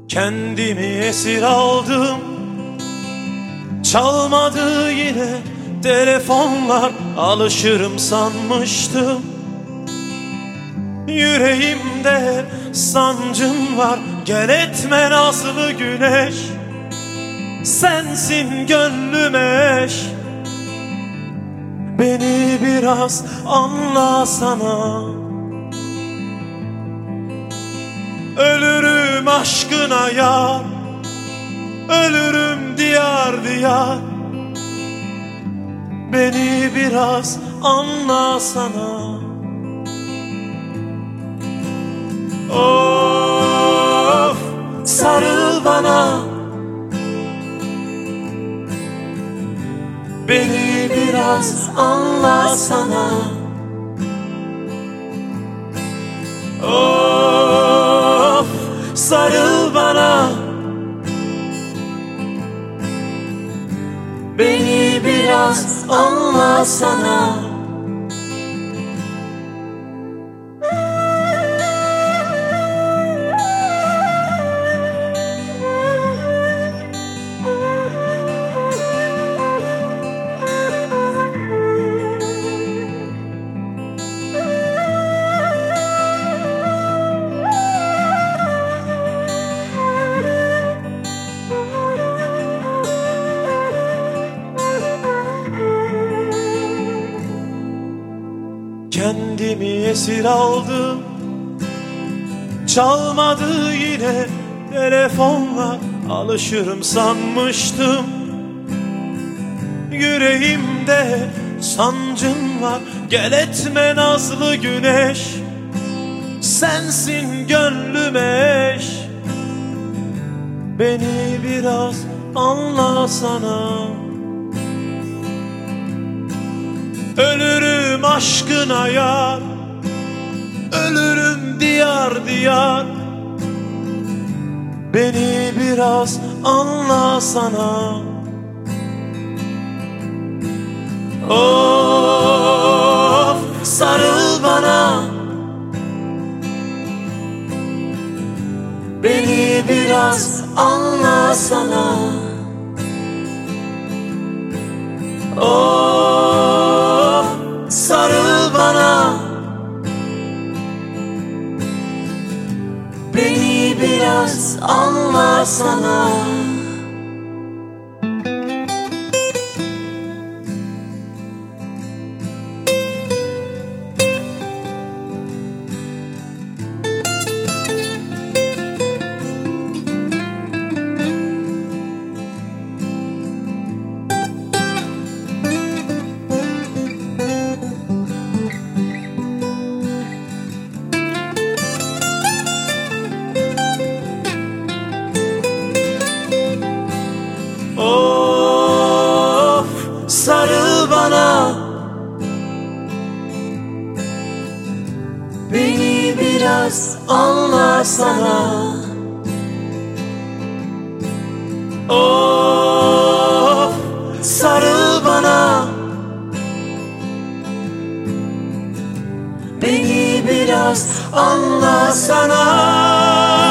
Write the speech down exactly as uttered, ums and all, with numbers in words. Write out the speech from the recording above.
Kendimi esir aldım, çalmadı yine telefonlar. Alışırım sanmıştım, yüreğimde sancım var. Gel etme nazlı güneş, sensin gönlüme eş. Beni biraz anlasana. Ölürüm aşkına yar, ölürüm diyar diyar. Beni biraz anlasana. Of, sarıl bana, beni biraz anlasana. Of, sarıl bana, beni biraz anlasana. Kendimi esir aldım, çalmadı yine telefonlar. Alışırım sanmıştım, yüreğimde sancım var. Gel etme nazlı güneş, sensin gönlüme eş. Beni biraz anlasana. Ölürüm aşkına yar, ölürüm diyar diyar. Beni biraz anlasana. Of, sarıl bana, beni biraz anlasana. Of, sarıl bana, beni biraz anlasana. Of, sarıl bana, beni biraz anlasana. Of, sarıl bana, beni biraz anlasana.